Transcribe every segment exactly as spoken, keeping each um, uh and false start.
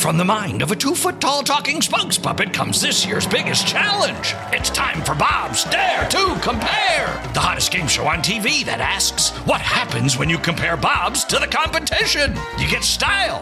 from the mind of a two-foot-tall talking spokes puppet comes this year's biggest challenge. It's time for Bob's Dare to Compare, the hottest game show on T V that asks, what happens when you compare Bobs to the competition? You get style.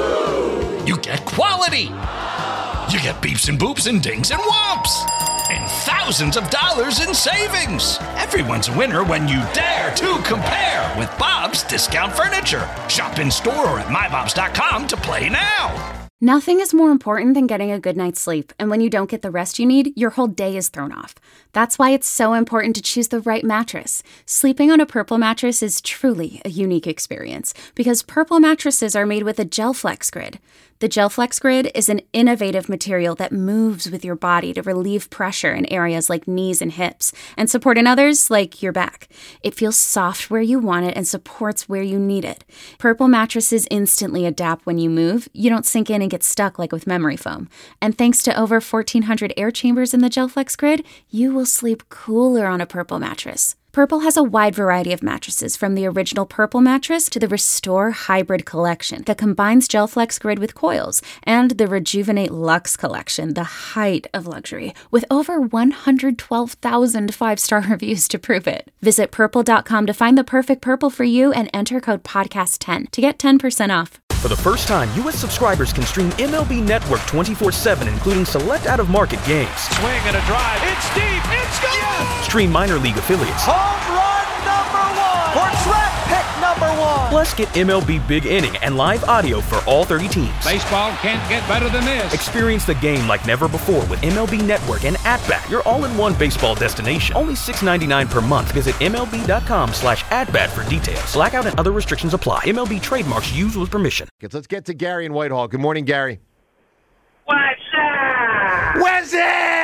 You get quality. You get beeps and boops and dings and whomps. And thousands of dollars in savings. Everyone's a winner when you dare to compare with Bob's Discount Furniture. Shop in store or at my bobs dot com to play now. Nothing is more important than getting a good night's sleep, and when you don't get the rest you need, your whole day is thrown off. That's why it's so important to choose the right mattress. Sleeping on a Purple mattress is truly a unique experience, because Purple mattresses are made with a GelFlex Grid. The GelFlex Grid is an innovative material that moves with your body to relieve pressure in areas like knees and hips, and support in others like your back. It feels soft where you want it and supports where you need it. Purple mattresses instantly adapt when you move. You don't sink in and get stuck like with memory foam. And thanks to over fourteen hundred air chambers in the GelFlex Grid, you will sleep cooler on a Purple mattress. Purple has a wide variety of mattresses, from the original Purple mattress to the Restore Hybrid collection that combines GelFlex Grid with coils, and the Rejuvenate Luxe collection, the height of luxury, with over one hundred twelve thousand five-star reviews to prove it. Visit purple dot com to find the perfect Purple for you and enter code podcast ten to get ten percent off. For the first time, U S subscribers can stream M L B Network twenty-four seven, including select out-of-market games. Swing and a drive. It's deep. It's gone. Yes! Stream minor league affiliates. Home run number one. Or draft pick number one. Plus, get M L B Big Inning and live audio for all thirty teams. Baseball can't get better than this. Experience the game like never before with M L B Network and At-Bat, your all-in-one baseball destination. Only six dollars and ninety-nine cents per month. Visit M L B dot com slash at-bat for details. Blackout and other restrictions apply. M L B trademarks used with permission. Let's get to Gary in Whitehall. Good morning, Gary. What's up? What's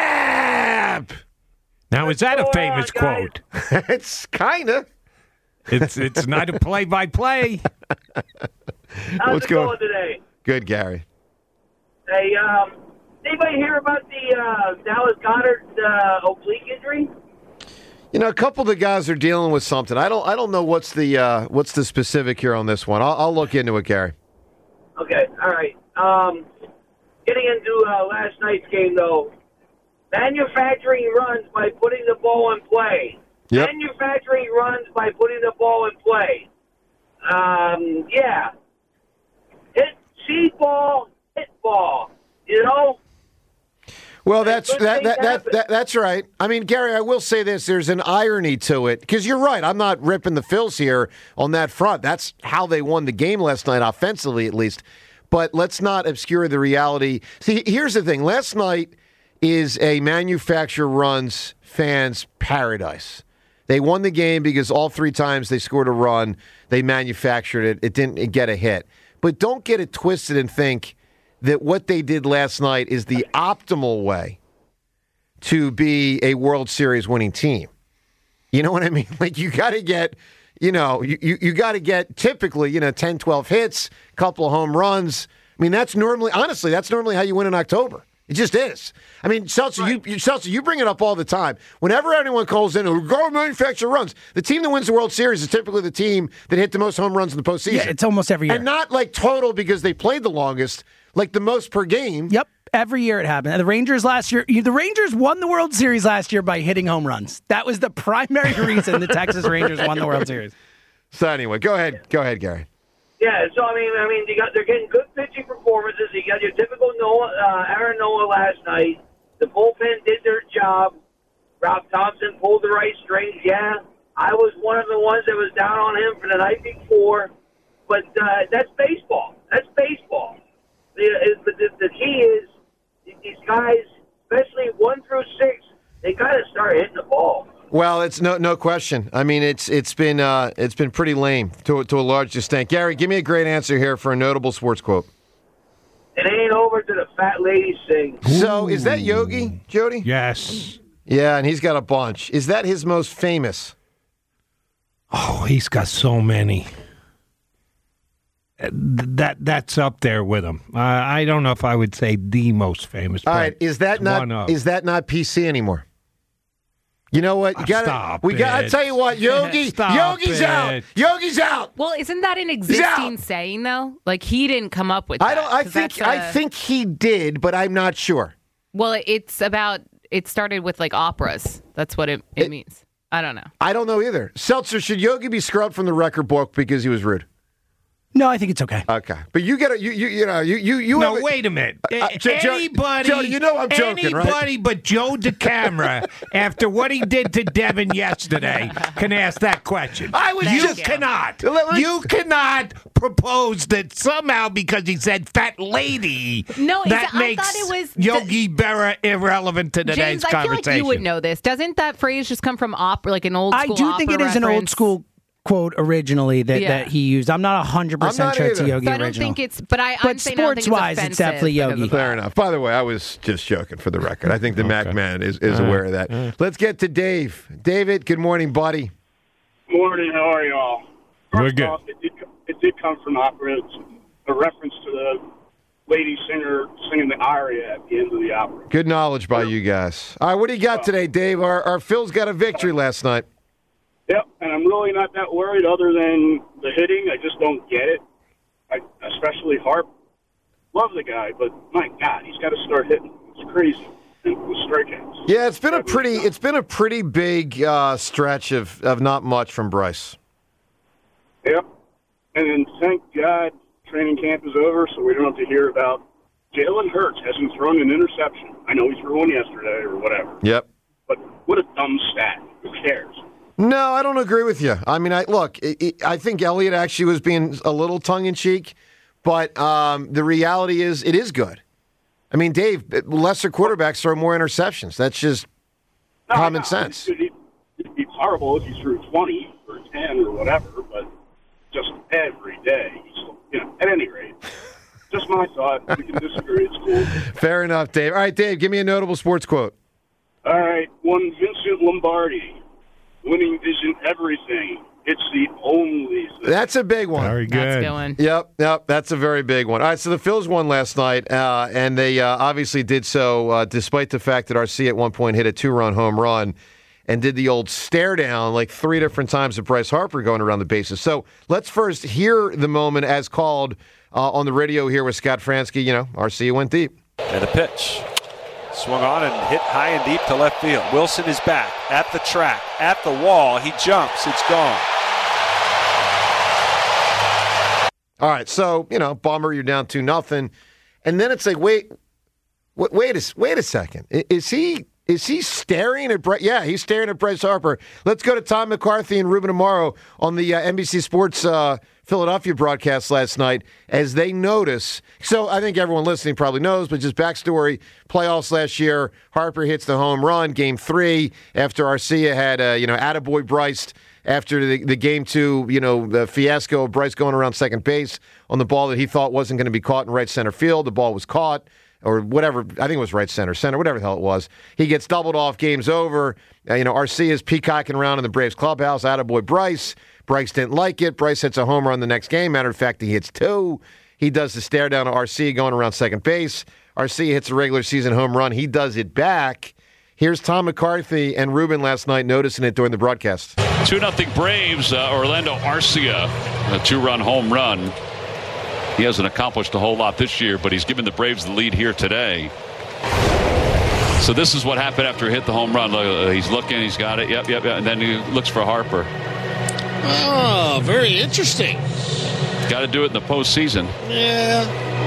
up? Now, is that a famous quote? It's kind of. It's it's not a play-by-play. How's What's it going going today? Good, Gary. Hey, um, anybody hear about the uh, Dallas Goedert uh, oblique injury? You know, a couple of the guys are dealing with something. I don't. I don't know what's the uh, what's the specific here on this one. I'll, I'll look into it, Gary. Okay, all right. Um, getting into uh, last night's game, though, manufacturing runs by putting the ball in play. Yep. Manufacturing runs by putting the ball in play. Um, yeah. Hit, see ball, hit ball. You know? Well, that's that, that, that, that that's right. I mean, Gary, I will say this. There's an irony to it, because you're right. I'm not ripping the Phils here on that front. That's how they won the game last night, offensively at least. But let's not obscure the reality. See, here's the thing. Last night is a manufacturer runs fans' paradise. They won the game because all three times they scored a run, they manufactured it. It didn't get a hit. But don't get it twisted and think that what they did last night is the optimal way to be a World Series winning team. You know what I mean? Like, you got to get, you know, you, you, you got to get typically, you know, ten, twelve hits, couple of home runs. I mean, that's normally, honestly, that's normally how you win in October. It just is. I mean, Seltzer, right. you, you, Seltzer, you bring it up all the time. Whenever anyone calls in, oh, go manufacture runs, the team that wins the World Series is typically the team that hit the most home runs in the postseason. Yeah, it's almost every year. And not like total because they played the longest, like the most per game. Yep, every year it happened. The Rangers last year, the Rangers won the World Series last year by hitting home runs. That was the primary reason the Texas Rangers won the World Series. So anyway, go ahead. Go ahead, Gary. Yeah, so I mean, I mean, you got they're getting good pitching performances. You got your typical Noah, uh, Aaron Noah last night. The bullpen did their job. Rob Thompson pulled the right strings. Yeah, I was one of the ones that was down on him for the night before, but uh, that's baseball. That's baseball. The, the, the, the key is these guys, especially one through six, they got to start hitting the ball. Well, it's no no question. I mean, it's it's been uh, it's been pretty lame to to a large extent. Gary, give me a great answer here for a notable sports quote. It ain't over till the fat lady sings. So, is that Yogi, Jody? Yes. Yeah, and he's got a bunch. Is that his most famous? Oh, he's got so many. That that's up there with him. Uh, I don't know if I would say the most famous. All right, is that not of. is that not P C anymore? You know what? You got Stop We got. I it. tell you what, Yogi. Stop Yogi's it. out. Yogi's out. Well, isn't that an existing out. saying though? Like he didn't come up with that. I don't. I 'cause think. that's I a- think he did, but I'm not sure. Well, it's about. It started with like operas. That's what it, it, It- means. I don't know. I don't know either. Seltzer, should Yogi be scrubbed from the record book because he was rude? No, I think it's okay. Okay, but you got to you you you know you you you. No, have a- wait a minute. Uh, Jo- Jo- anybody, Jody, you know I'm joking, right? anybody but Joe DeCamera, after what he did to Devin yesterday, can ask that question. I was you just- cannot. Let me- You cannot propose that somehow because he said "fat lady." No, it's- that I makes thought it was- Yogi Berra irrelevant to today's James, I feel conversation. like you would know this. Doesn't that phrase just come from opera, like an old I school do think it opera is an old reference? school quote originally that, Yeah. that he used. I'm not one hundred I'm percent not sure it's a either. Yogi So I don't original. think it's. But I, I'm But saying I don't think sports-wise, it's offensive definitely because Yogi. of that. Fair enough. By the way, I was just joking for the record. I think the Mac Man is, is aware of that. Let's get to Dave. David, good morning, buddy. Morning, how are y'all? We're First good. off, it did, it did come from opera. It's a reference to the lady singer singing the aria at the end of the opera. Good knowledge by you guys. All right, what do you got today, Dave? Our, our Phil's got a victory last night. Yep, and I'm really not that worried other than the hitting. I just don't get it. I, especially Harp. Love the guy, but my God, he's got to start hitting. It's crazy. And with strikeouts. Yeah, it's been a pretty it's been a pretty big uh, stretch of, of not much from Bryce. Yep. And then thank God training camp is over, so we don't have to hear about Jalen Hurts hasn't thrown an interception. I know he threw one yesterday or whatever. Yep. But what a dumb stat. Who cares? No, I don't agree with you. I mean, I look, it, it, I think Elliott actually was being a little tongue-in-cheek, but um, the reality is it is good. I mean, Dave, lesser quarterbacks throw more interceptions. That's just No, common no, sense. It'd, it'd, it'd be horrible if he threw twenty or ten or whatever, but just every day. He's, you know, at any rate. Just my thought. We can disagree. It's cool. Fair enough, Dave. All right, Dave, give me a notable sports quote. All right. One Vincent Lombardi. Winning isn't everything. It's the only thing. That's a big one. Very That's good. going. Yep, yep, that's a very big one. All right, so the Phils won last night, uh, and they uh, obviously did so uh, despite the fact that R C at one point hit a two-run home run and did the old stare down like three different times to Bryce Harper going around the bases. So let's first hear the moment as called uh, on the radio here with Scott Fransky. You know, R C went deep. And a pitch. Swung on and hit high and deep to left field. Wilson is back at the track, at the wall. He jumps. It's gone. All right, so, you know, bummer, you're down two nothing. And then it's like, wait, wait, wait a, wait a second. I- Is he is he staring at Bryce? Yeah, he's staring at Bryce Harper. Let's go to Tom McCarthy and Ruben Amaro on the uh, N B C Sports uh, Philadelphia broadcast last night as they notice. So I think everyone listening probably knows, but just backstory, playoffs last year, Harper hits the home run, game three, after Arcia had, uh, you know, attaboy Bryce after the, the game two, you know, the fiasco of Bryce going around second base on the ball that he thought wasn't going to be caught in right center field. The ball was caught. Or whatever, I think it was right center, center, whatever the hell it was. He gets doubled off, game's over. Uh, you know, Arcia's peacocking around in the Braves clubhouse. Attaboy Bryce. Bryce didn't like it. Bryce hits a home run the next game. Matter of fact, he hits two. He does the stare down to Arcia going around second base. Arcia hits a regular season home run. He does it back. Here's Tom McCarthy and Ruben last night noticing it during the broadcast. two nothing Braves, uh, Orlando Arcia, a two-run home run. He hasn't accomplished a whole lot this year, but he's given the Braves the lead here today. So this is what happened after he hit the home run. Look, he's looking, he's got it, yep, yep, yep, and then he looks for Harper. Oh, very interesting. Got to do it in the postseason. Yeah.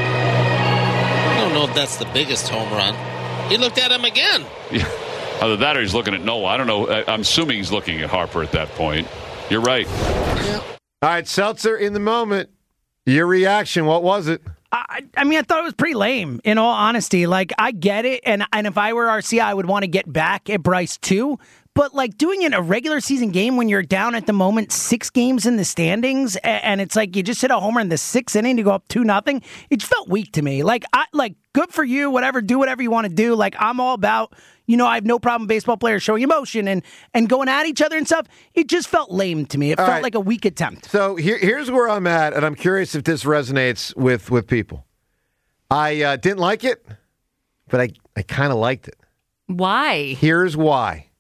I don't know if that's the biggest home run. He looked at him again. Yeah. Either that or he's looking at Noah. I don't know. I'm assuming he's looking at Harper at that point. You're right. Yeah. All right, Seltzer, in the moment, your reaction, what was it? I, I mean, I thought it was pretty lame, in all honesty. Like, I get it, and, and if I were R C, I would want to get back at Bryce, too. But, like, doing it in a regular season game when you're down at the moment six games in the standings, and, and it's like you just hit a homer in the sixth inning to go up two nothing, it just felt weak to me. Like, I like good for you, whatever, do whatever you want to do. Like, I'm all about, you know, I have no problem with baseball players showing emotion and, and going at each other and stuff. It just felt lame to me. It All felt right. like a weak attempt. So here, here's where I'm at, and I'm curious if this resonates with, with people. I uh, didn't like it, but I, I kind of liked it. Why? Here's why.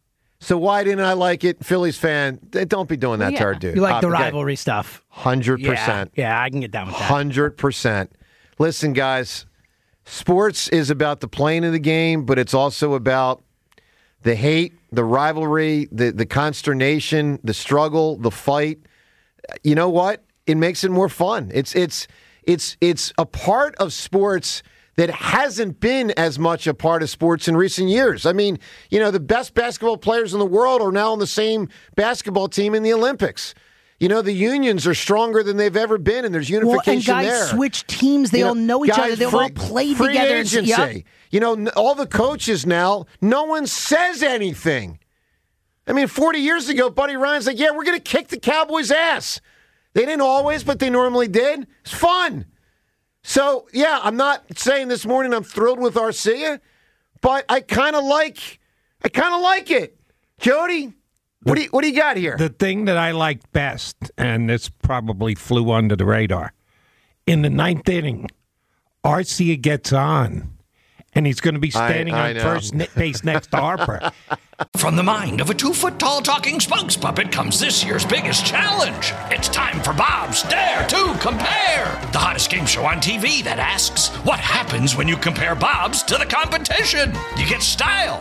So why didn't I like it? Phillies fan, don't be doing that yeah. to our dude. You like the Uh, okay. rivalry stuff. one hundred percent. Yeah, yeah, I can get down with that. one hundred percent. Listen, guys, sports is about the playing of the game, but it's also about the hate, the rivalry, the, the consternation, the struggle, the fight. You know what? It makes it more fun. It's it's it's it's a part of sports that hasn't been as much a part of sports in recent years. I mean, you know, the best basketball players in the world are now on the same basketball team in the Olympics. You know, the unions are stronger than they've ever been, and there's unification well, and guys there. switch teams. They You all know, know each guys, other. They free, all play free together. Agency. Yep. You know, n- all the coaches now, no one says anything. I mean, forty years ago, Buddy Ryan's like, yeah, we're going to kick the Cowboys' ass. They didn't always, but they normally did. It's fun. So, yeah, I'm not saying this morning I'm thrilled with Arcia, but I kind of like I kind of like it. Jody, what do you, what do you got here? The thing that I liked best, and this probably flew under the radar, in the ninth inning, Arcia gets on, and he's going to be standing I on know. first ne- base next to Harper. From the mind of a two-foot-tall talking spokes puppet comes this year's biggest challenge. It's time for Bob's Dare to Compare, the hottest game show on T V that asks, what happens when you compare Bob's to the competition? You get style.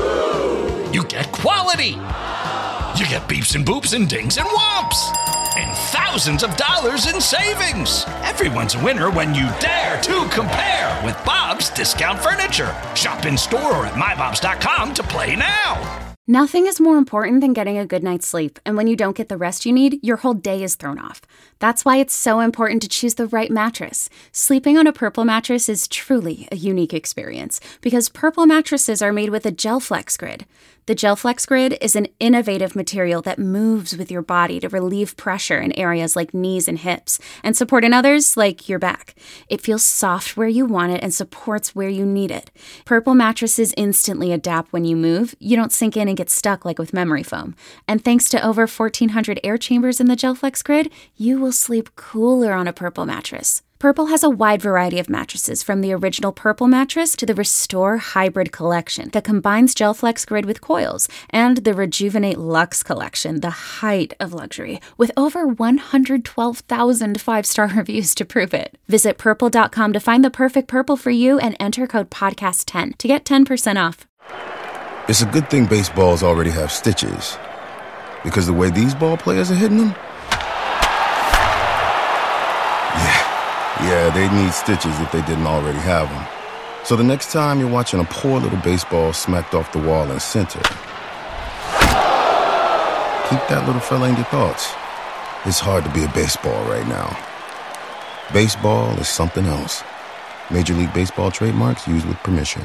You get quality. You get beeps and boops and dings and whomps. And thousands of dollars in savings. Everyone's a winner when you dare to compare with Bob's Discount Furniture. Shop in store or at my bobs dot com to play now. Nothing is more important than getting a good night's sleep, and when you don't get the rest you need, your whole day is thrown off. That's why it's so important to choose the right mattress. Sleeping on a Purple mattress is truly a unique experience, because Purple mattresses are made with a GelFlex Grid. The GelFlex Grid is an innovative material that moves with your body to relieve pressure in areas like knees and hips, and support in others like your back. It feels soft where you want it and supports where you need it. Purple mattresses instantly adapt when you move. You don't sink in and get stuck like with memory foam. And thanks to over fourteen hundred air chambers in the GelFlex Grid, you will sleep cooler on a Purple mattress. Purple has a wide variety of mattresses, from the original Purple mattress to the Restore Hybrid collection that combines GelFlex Grid with coils, and the Rejuvenate Luxe collection, the height of luxury, with over one hundred twelve thousand five-star reviews to prove it. Visit purple dot com to find the perfect Purple for you and enter code podcast ten to get ten percent off. It's a good thing baseballs already have stitches, because the way these ball players are hitting them, yeah, they'd need stitches if they didn't already have them. So the next time you're watching a poor little baseball smacked off the wall in center, keep that little fella in your thoughts. It's hard to be a baseball right now. Baseball is something else. Major League Baseball trademarks used with permission.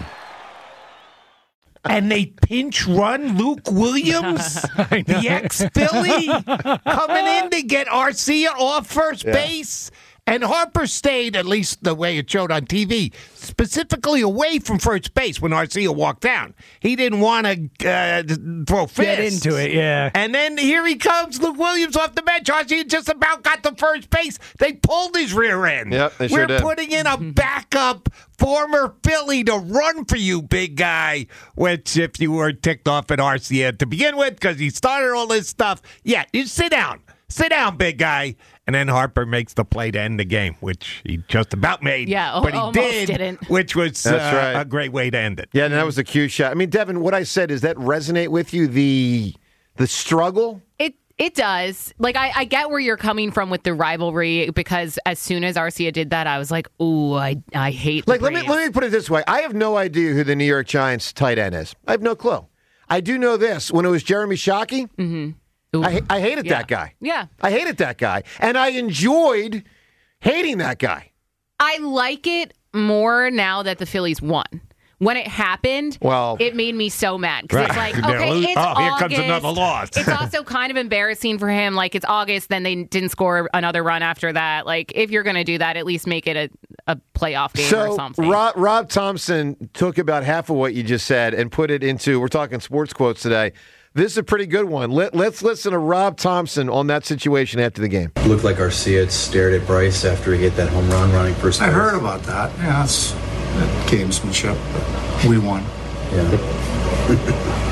And they pinch run Luke Williams, the ex-Philly, coming in to get Arcia off first Yeah. base. And Harper stayed, at least the way it showed on T V, specifically away from first base when Arcia walked down. He didn't want to uh, throw fists. Get into it, yeah. And then here he comes, Luke Williams off the bench. Arcia just about got to first base. They pulled his rear end. Yep, they sure We're did. putting in a backup former Philly to run for you, big guy. Which, if you were ticked off at Arcia to begin with, because he started all this stuff, yeah, you sit down. Sit down, big guy. And then Harper makes the play to end the game, which he just about made. Yeah, but he almost did, didn't. which was uh, That's right. a great way to end it. Yeah, and that was a cue shot. I mean, Devin, what I said, does that resonate with you? The the struggle? It it does. Like, I, I get where you're coming from with the rivalry, because as soon as Arcia did that, I was like, ooh, I I hate the Like, let me Braves. let me put it this way. I have no idea who the New York Giants tight end is. I have no clue. I do know this. When it was Jeremy Shockey, Mm-hmm. I, I hated Yeah. that guy. Yeah. I hated that guy. And I enjoyed hating that guy. I like it more now that the Phillies won. When it happened, Well- it made me so mad. Because it's like, They're okay, lo- it's oh, here August. comes another loss. It's also kind of embarrassing for him. Like, it's August, then they didn't score another run after that. Like, if you're going to do that, at least make it a, a playoff game or So something. Rob, Rob Thompson took about half of what you just said and put it into, we're talking sports quotes today. This is a pretty good one. Let, let's listen to Rob Thompson on that situation after the game. Looked like Arcia had stared at Bryce after he hit that home run running first I base. heard about that. Yeah, it's that gamesmanship. But we won. Yeah.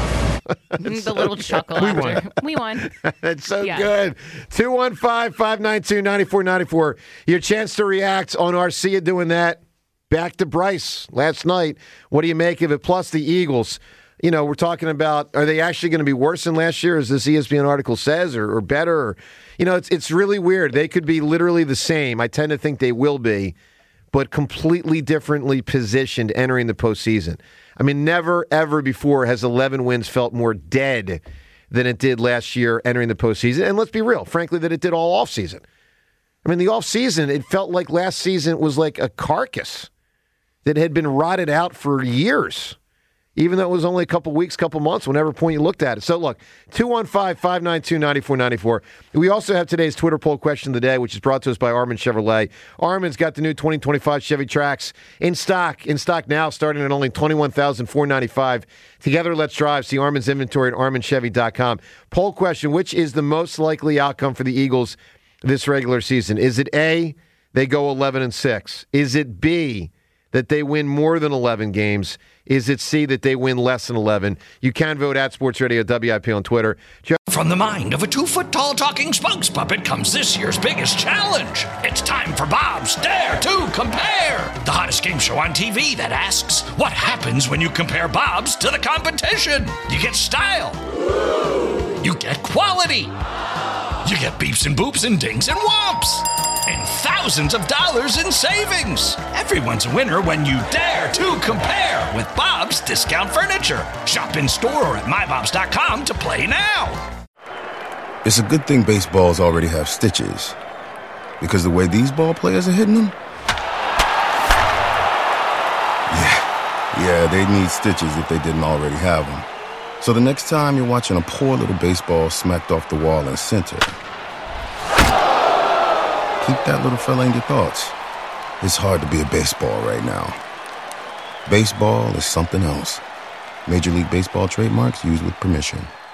The little chuckle We after. won. We won. That's so Yeah. good. two one five, five nine two, nine four nine four. Your chance to react on Arcia doing that. Back to Bryce last night. What do you make of it? Plus the Eagles. You know, we're talking about, are they actually going to be worse than last year, as this E S P N article says, or, or better? Or, you know, it's it's really weird. They could be literally the same. I tend to think they will be, but completely differently positioned entering the postseason. I mean, never, ever before has eleven wins felt more dead than it did last year entering the postseason. And let's be real, frankly, that it did all offseason. I mean, the offseason, it felt like last season was like a carcass that had been rotted out for years, even though it was only a couple weeks, couple months, whenever point you looked at it. So, look, two one five, five nine two, nine four nine four. We also have today's Twitter poll question of the day, which is brought to us by Armin Chevrolet. Armin's got the new twenty twenty-five Chevy Trax in stock. In stock now, starting at only twenty-one thousand four hundred ninety-five dollars. Together, let's drive. See Armin's inventory at armin chevy dot com. Poll question, which is the most likely outcome for the Eagles this regular season? Is it A, they go eleven and six? Is it B, that they win more than eleven games? Is it C, that they win less than eleven? You can vote at Sports Radio W I P on Twitter. From the mind of a two-foot-tall talking spokes puppet comes this year's biggest challenge. It's time for Bob's Dare to Compare, the hottest game show on T V that asks, what happens when you compare Bob's to the competition? You get style. You get quality. You get beeps and boops and dings and whomps. And thousands of dollars in savings. Everyone's a winner when you dare to compare with Bob's Discount Furniture. Shop in store or at my bobs dot com to play now. It's a good thing baseballs already have stitches, because the way these ball players are hitting them, yeah, yeah, they need stitches if they didn't already have them. So the next time you're watching a poor little baseball smacked off the wall in center, keep that little fella in your thoughts. It's hard to be a baseball right now. Baseball is something else. Major League Baseball trademarks used with permission.